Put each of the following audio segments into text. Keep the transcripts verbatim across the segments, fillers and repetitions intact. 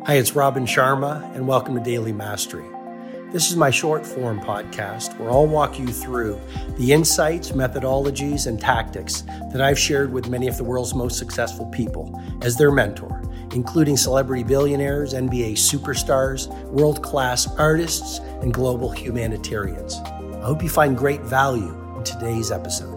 Hi, it's Robin Sharma, and welcome to Daily Mastery. This is my short form podcast where I'll walk you through the insights, methodologies, and tactics that I've shared with many of the world's most successful people as their mentor, including celebrity billionaires, N B A superstars, world-class artists, and global humanitarians. I hope you find great value in today's episode.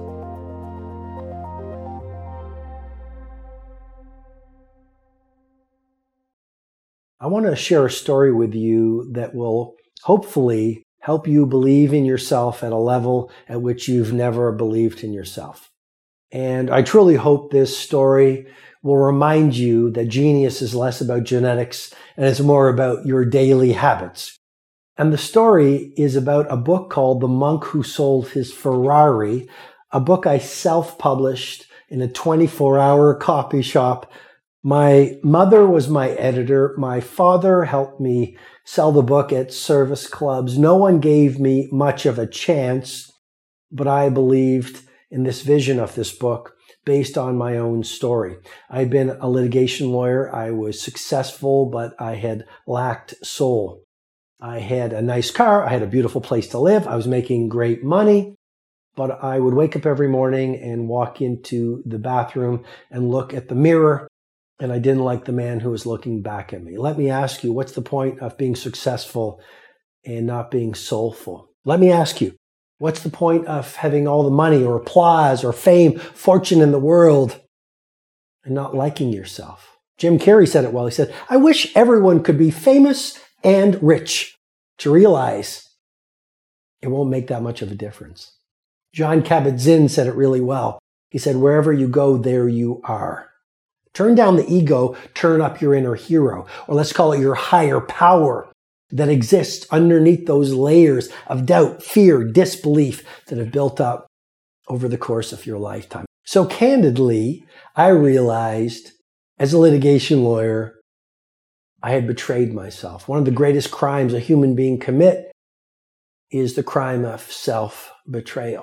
I want to share a story with you that will hopefully help you believe in yourself at a level at which you've never believed in yourself. And I truly hope this story will remind you that genius is less about genetics and it's more about your daily habits. And the story is about a book called The Monk Who Sold His Ferrari, a book I self-published in a twenty-four hour copy shop. My mother was my editor. My father helped me sell the book at service clubs. No one gave me much of a chance, but I believed in this vision of this book based on my own story. I'd been a litigation lawyer. I was successful, but I had lacked soul. I had a nice car. I had a beautiful place to live. I was making great money, but I would wake up every morning and walk into the bathroom and look at the mirror. And I didn't like the man who was looking back at me. Let me ask you, what's the point of being successful and not being soulful? Let me ask you, what's the point of having all the money or applause or fame, fortune in the world and not liking yourself? Jim Carrey said it well. He said, I wish everyone could be famous and rich to realize it won't make that much of a difference. Jon Kabat-Zinn said it really well. He said, wherever you go, there you are. Turn down the ego, turn up your inner hero, or let's call it your higher power that exists underneath those layers of doubt, fear, disbelief that have built up over the course of your lifetime. So candidly, I realized as a litigation lawyer, I had betrayed myself. One of the greatest crimes a human being commit is the crime of self-betrayal.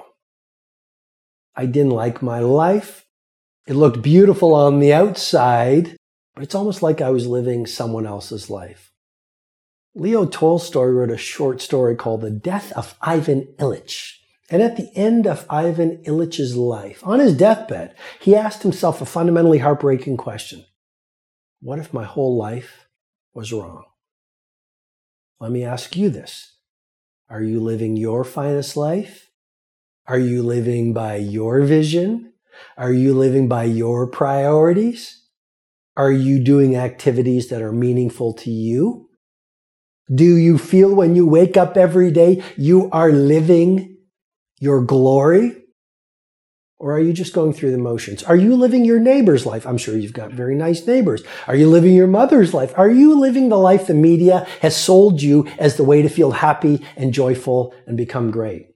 I didn't like my life. It looked beautiful on the outside, but it's almost like I was living someone else's life. Leo Tolstoy wrote a short story called The Death of Ivan Ilyich. And at the end of Ivan Ilyich's life, on his deathbed, he asked himself a fundamentally heartbreaking question. What if my whole life was wrong? Let me ask you this. Are you living your finest life? Are you living by your vision? Are you living by your priorities? Are you doing activities that are meaningful to you? Do you feel when you wake up every day you are living your glory? Or are you just going through the motions? Are you living your neighbor's life? I'm sure you've got very nice neighbors. Are you living your mother's life? Are you living the life the media has sold you as the way to feel happy and joyful and become great?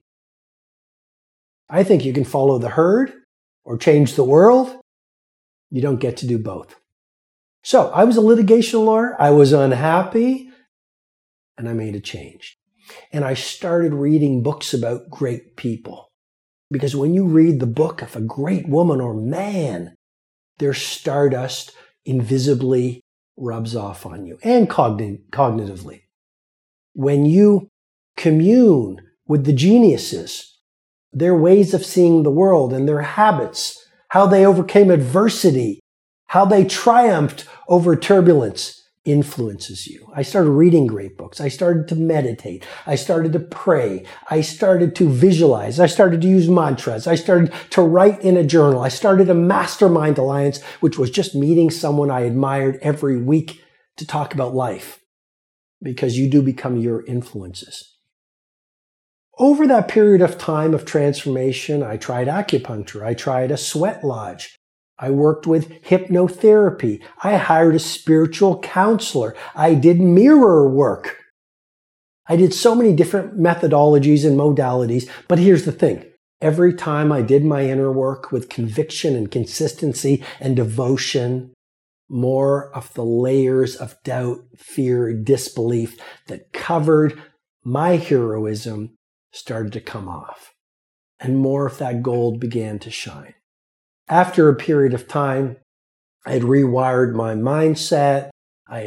I think you can follow the herd or change the world. You don't get to do both. So I was a litigation lawyer. I was unhappy and I made a change. And I started reading books about great people. Because when you read the book of a great woman or man, their stardust invisibly rubs off on you and cogn- cognitively. When you commune with the geniuses, their ways of seeing the world and their habits, how they overcame adversity, how they triumphed over turbulence influences you. I started reading great books. I started to meditate. I started to pray. I started to visualize. I started to use mantras. I started to write in a journal. I started a mastermind alliance, which was just meeting someone I admired every week to talk about life, because you do become your influences. Over that period of time of transformation, I tried acupuncture. I tried a sweat lodge. I worked with hypnotherapy. I hired a spiritual counselor. I did mirror work. I did so many different methodologies and modalities. But here's the thing. Every time I did my inner work with conviction and consistency and devotion, more of the layers of doubt, fear, disbelief that covered my heroism started to come off, and more of that gold began to shine. After a period of time, I had rewired my mindset. I had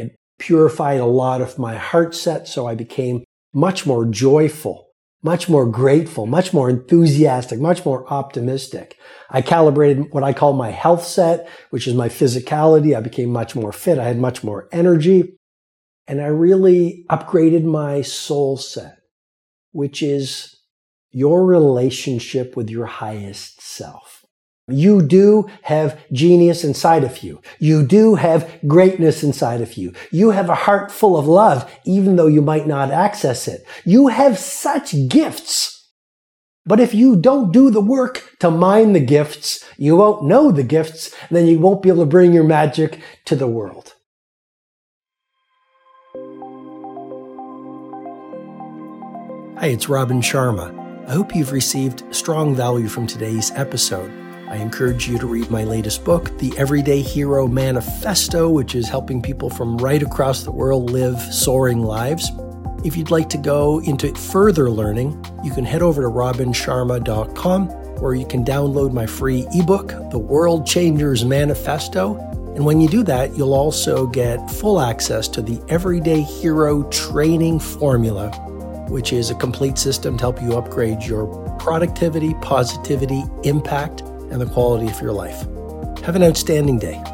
purified a lot of my heart set, so I became much more joyful, much more grateful, much more enthusiastic, much more optimistic. I calibrated what I call my health set, which is my physicality. I became much more fit. I had much more energy. And I really upgraded my soul set, which is your relationship with your highest self. You do have genius inside of you. You do have greatness inside of you. You have a heart full of love, even though you might not access it. You have such gifts. But if you don't do the work to mine the gifts, you won't know the gifts, and then you won't be able to bring your magic to the world. Hi, it's Robin Sharma. I hope you've received strong value from today's episode. I encourage you to read my latest book, The Everyday Hero Manifesto, which is helping people from right across the world live soaring lives. If you'd like to go into further learning, you can head over to robin sharma dot com, where you can download my free ebook, The World Changers Manifesto. And when you do that, you'll also get full access to the Everyday Hero Training Formula, which is a complete system to help you upgrade your productivity, positivity, impact, and the quality of your life. Have an outstanding day.